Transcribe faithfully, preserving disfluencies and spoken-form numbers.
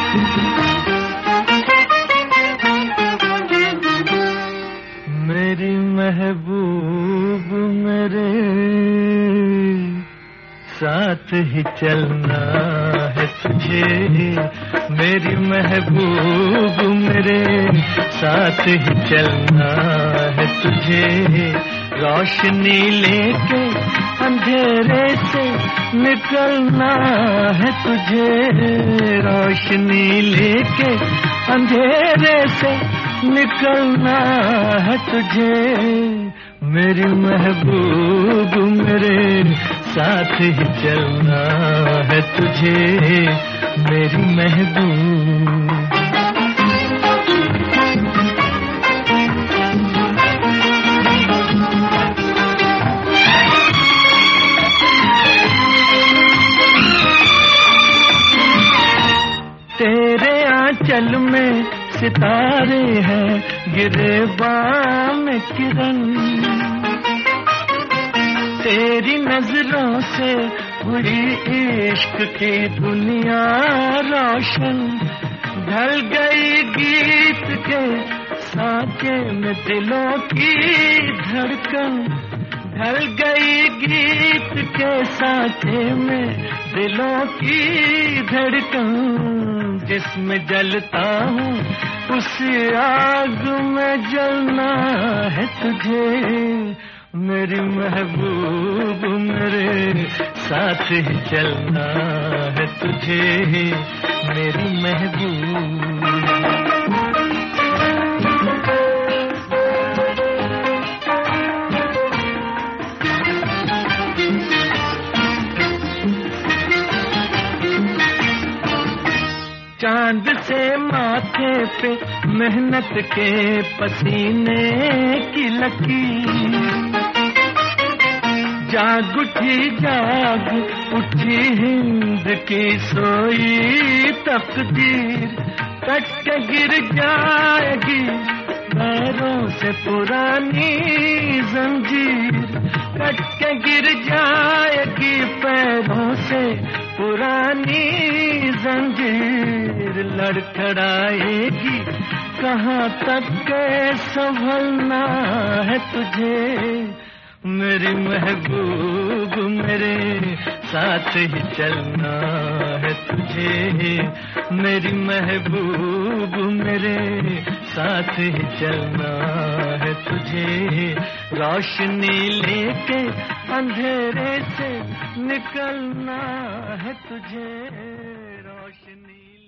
मेरी महबूब मेरे साथ ही चलना है तुझे, मेरी महबूब मेरे साथ ही चलना है तुझे, रोशनी लेके अंधेरे से निकलना है तुझे, रोशनी लेके अंधेरे से निकलना है तुझे, मेरी महबूब मेरे साथ ही चलना है तुझे, मेरी महबूब। तेरे आंचल में सितारे हैं, गिरे बाम किरण, तेरी नजरों से हुई इश्क की दुनिया रोशन, ढल गई गीत के सांचे में दिलों की धड़कन, ढल गई गीत के सांचे में दिलों की धड़कन, जिसमें जलता हूँ उस आग में जलना है तुझे, मेरी महबूब मेरे साथ ही चलना है तुझे, मेरी महबूब। चांद से माथे पे मेहनत के पसीने की लकीर, जाग उठी जाग उठी हिंद की सोई तकदीर, कट के गिर जाएगी पैरों से पुरानी जंजीर, कट के गिर जाएगी पैरों से पुरानी जंजीर, लड़खड़ाएगी कहाँ तक के संभलना है तुझे, मेरी महबूब मेरे साथ ही चलना है तुझे, मेरी महबूब मेरे साथ ही चलना है तुझे, रोशनी लेके अंधेरे से निकलना है तुझे, रोशनी